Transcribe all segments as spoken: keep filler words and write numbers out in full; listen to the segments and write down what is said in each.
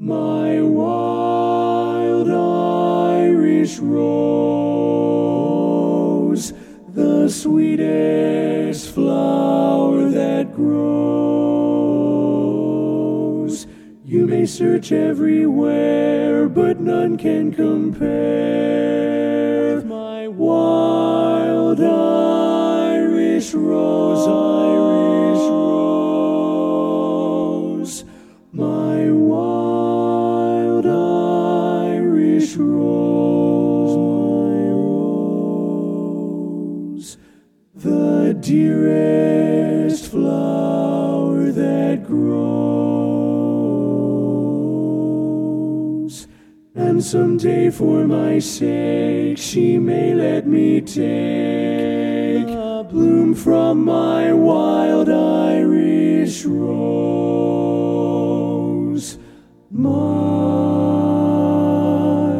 my wild Irish rose, the sweetest flower that grows. You may search everywhere, but none can compare with my wild Irish rose, Irish rose, my wild Irish rose, my rose, the dearest flower that grows. And someday for my sake she may let me take a bloom from my wild Irish rose, my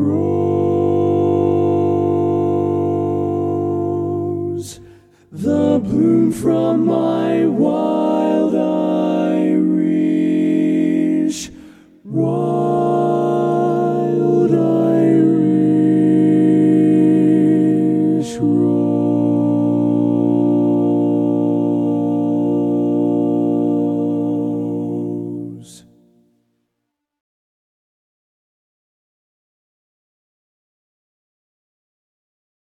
rose, the bloom from my wild Irish rose.